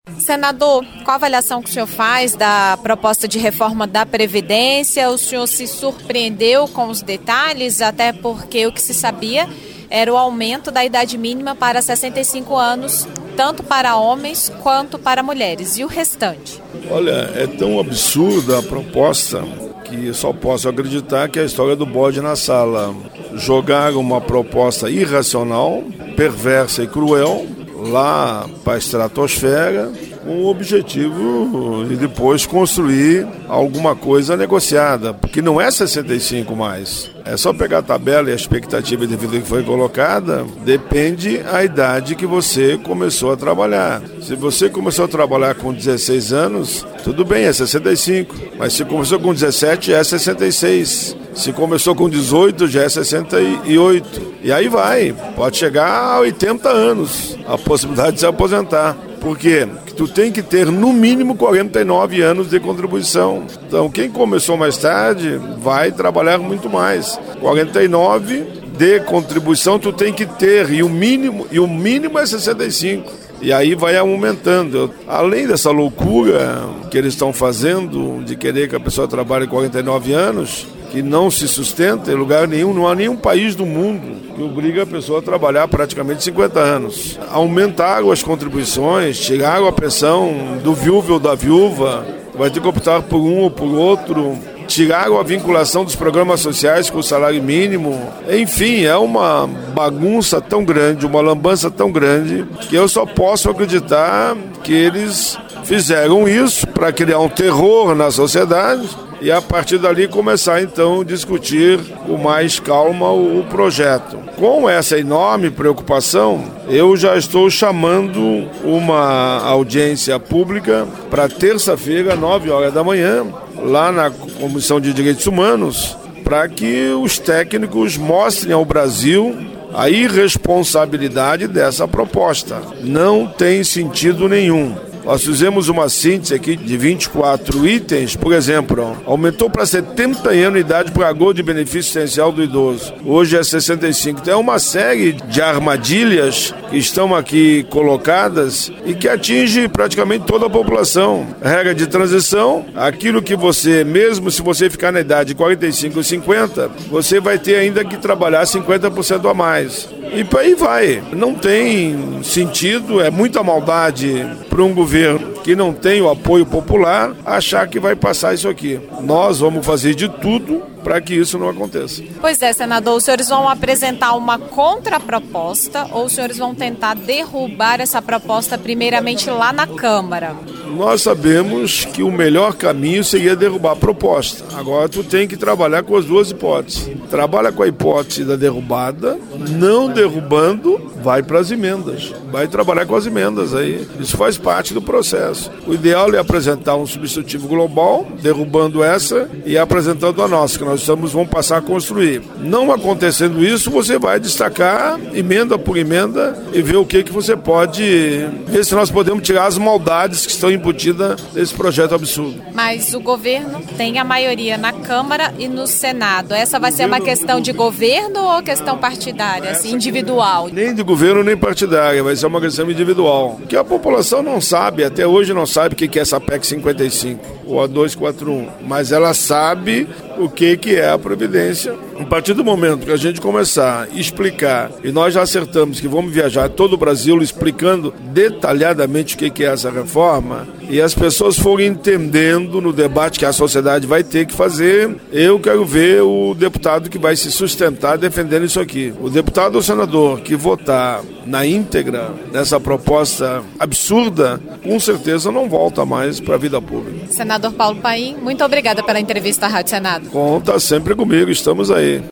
Senador, qual a avaliação que o senhor faz da proposta de reforma da Previdência? O senhor se surpreendeu com os detalhes, até porque o que se sabia era o aumento da idade mínima para 65 anos, tanto para homens quanto para mulheres. E o restante? Olha, é tão absurda a proposta que só posso acreditar que é a história do bode na sala. Jogar uma proposta irracional, perversa e cruel lá para a estratosfera, com o objetivo de depois construir alguma coisa negociada, porque não é 65 mais. É só pegar a tabela e a expectativa de vida que foi colocada, depende a idade que você começou a trabalhar. Se você começou a trabalhar com 16 anos, tudo bem, é 65, mas se começou com 17, é 66. Se começou com 18, já é 68. E aí vai, pode chegar a 80 anos, a possibilidade de se aposentar. Por quê? Porque tu tem que ter no mínimo 49 anos de contribuição. Então quem começou mais tarde vai trabalhar muito mais. 49 de contribuição tu tem que ter, e o mínimo é 65. E aí vai aumentando. Além dessa loucura que eles estão fazendo de querer que a pessoa trabalhe 49 anos, que não se sustenta em lugar nenhum, não há nenhum país do mundo que obriga a pessoa a trabalhar praticamente 50 anos. Aumentaram as contribuições, tiraram a pensão do viúvo ou da viúva, vai ter que optar por um ou por outro, tiraram a vinculação dos programas sociais com o salário mínimo. Enfim, é uma bagunça tão grande, uma lambança tão grande, que eu só posso acreditar que eles fizeram isso para criar um terror na sociedade e a partir dali começar então a discutir com mais calma o projeto. Com essa enorme preocupação, eu já estou chamando uma audiência pública para terça-feira, 9 horas da manhã, lá na Comissão de Direitos Humanos, para que os técnicos mostrem ao Brasil a irresponsabilidade dessa proposta. Não tem sentido nenhum. Nós fizemos uma síntese aqui de 24 itens, por exemplo, aumentou para 70 anos a idade para de benefício essencial do idoso. Hoje é 65. Então é uma série de armadilhas que estão aqui colocadas e que atinge praticamente toda a população. Regra de transição, aquilo que você, mesmo se você ficar na idade de 45 ou 50, você vai ter ainda que trabalhar 50% a mais. E por aí vai. Não tem sentido, é muita maldade para um governo que não tem o apoio popular achar que vai passar isso aqui. Nós vamos fazer de tudo para que isso não aconteça. Pois é, senador, os senhores vão apresentar uma contraproposta ou os senhores vão tentar derrubar essa proposta primeiramente lá na Câmara? Nós sabemos que o melhor caminho seria derrubar a proposta. Agora tu tem que trabalhar com as duas hipóteses. Trabalha com a hipótese da derrubada, não derrubando, vai para as emendas. Vai trabalhar com as emendas aí. Isso faz parte do processo. O ideal é apresentar um substitutivo global, derrubando essa e apresentando a nossa, que nós vamos passar a construir. Não acontecendo isso, você vai destacar emenda por emenda e ver o que você pode, ver se nós podemos tirar as maldades que estão embutidas nesse projeto absurdo. Mas o governo tem a maioria na Câmara e no Senado. Essa vai ser uma questão de governo ou questão partidária, assim, individual? Nem de governo nem partidária, vai ser uma questão individual. Que a população não sabe, até hoje não sabe o que é essa PEC 55 ou a 241, mas ela sabe o que é a Previdência. A partir do momento que a gente começar a explicar, e nós já acertamos que vamos viajar todo o Brasil explicando detalhadamente o que é essa reforma, e as pessoas forem entendendo no debate que a sociedade vai ter que fazer, eu quero ver o deputado que vai se sustentar defendendo isso aqui. O deputado ou senador que votar na íntegra dessa proposta absurda, com certeza não volta mais para a vida pública. Senador Paulo Paim, muito obrigada pela entrevista à Rádio Senado. Conta sempre comigo, estamos aí.